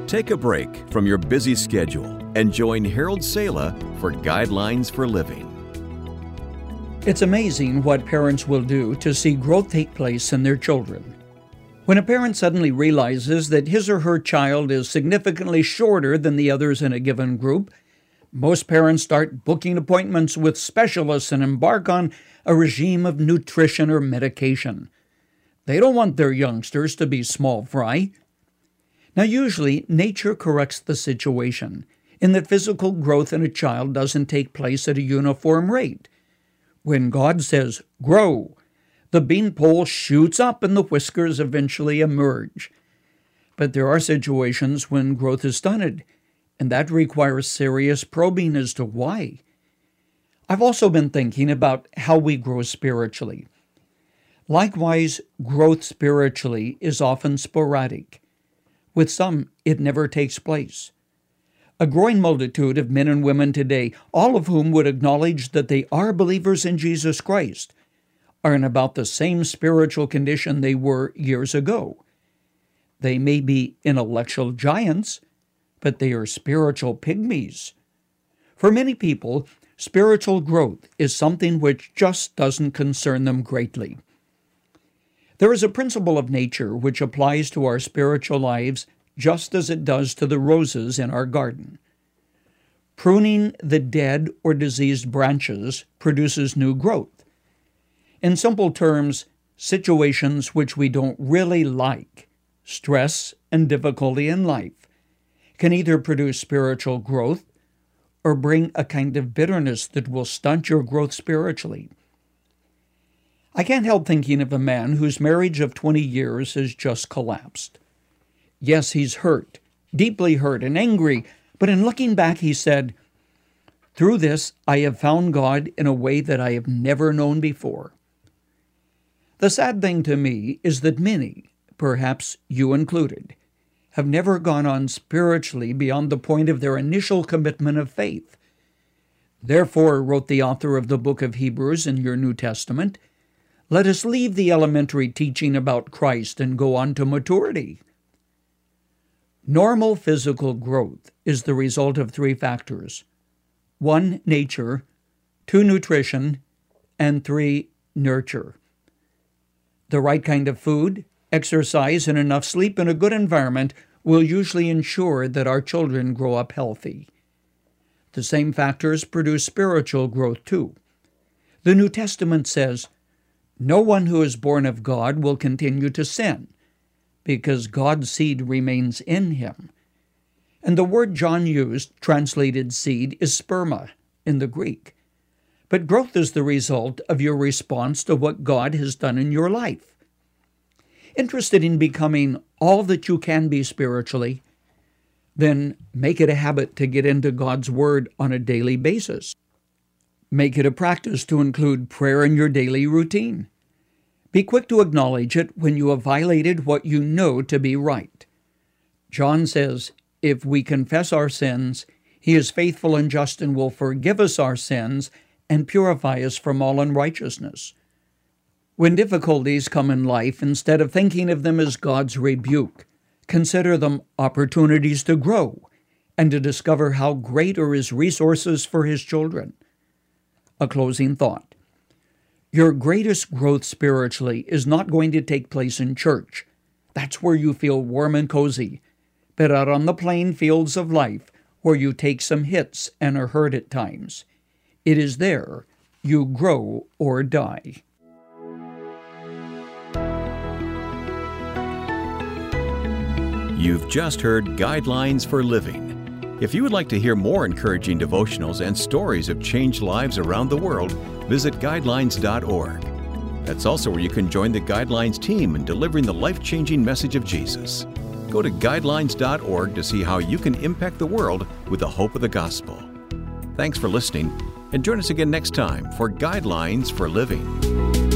Take a break from your busy schedule and join Harold Sala for Guidelines for Living. It's amazing what parents will do to see growth take place in their children. When a parent suddenly realizes that his or her child is significantly shorter than the others in a given group, most parents start booking appointments with specialists and embark on a regime of nutrition or medication. They don't want their youngsters to be small fry. Now, usually, nature corrects the situation in that physical growth in a child doesn't take place at a uniform rate. When God says, grow, the beanpole shoots up and the whiskers eventually emerge. But there are situations when growth is stunted, and that requires serious probing as to why. I've also been thinking about how we grow spiritually. Likewise, growth spiritually is often sporadic. With some, it never takes place. A growing multitude of men and women today, all of whom would acknowledge that they are believers in Jesus Christ, are in about the same spiritual condition they were years ago. They may be intellectual giants, but they are spiritual pygmies. For many people, spiritual growth is something which just doesn't concern them greatly. There is a principle of nature which applies to our spiritual lives just as it does to the roses in our garden. Pruning the dead or diseased branches produces new growth. In simple terms, situations which we don't really like, stress and difficulty in life, can either produce spiritual growth or bring a kind of bitterness that will stunt your growth spiritually. I can't help thinking of a man whose marriage of 20 years has just collapsed. Yes, he's hurt, deeply hurt and angry, but in looking back, he said, "Through this, I have found God in a way that I have never known before." The sad thing to me is that many, perhaps you included, have never gone on spiritually beyond the point of their initial commitment of faith. Therefore, wrote the author of the book of Hebrews in your New Testament, let us leave the elementary teaching about Christ and go on to maturity. Normal physical growth is the result of three factors. 1, nature, 2, nutrition, and 3, nurture. The right kind of food, exercise, and enough sleep in a good environment will usually ensure that our children grow up healthy. The same factors produce spiritual growth too. The New Testament says, "No one who is born of God will continue to sin, because God's seed remains in him." And the word John used, translated seed, is sperma in the Greek. But growth is the result of your response to what God has done in your life. Interested in becoming all that you can be spiritually, then make it a habit to get into God's Word on a daily basis. Make it a practice to include prayer in your daily routine. Be quick to acknowledge it when you have violated what you know to be right. John says, if we confess our sins, he is faithful and just and will forgive us our sins and purify us from all unrighteousness. When difficulties come in life, instead of thinking of them as God's rebuke, consider them opportunities to grow and to discover how great are his resources for his children. A closing thought. Your greatest growth spiritually is not going to take place in church. That's where you feel warm and cozy. But out on the plain fields of life, where you take some hits and are hurt at times, it is there you grow or die. You've just heard Guidelines for Living. If you would like to hear more encouraging devotionals and stories of changed lives around the world, visit guidelines.org. That's also where you can join the Guidelines team in delivering the life-changing message of Jesus. Go to guidelines.org to see how you can impact the world with the hope of the gospel. Thanks for listening, and join us again next time for Guidelines for Living.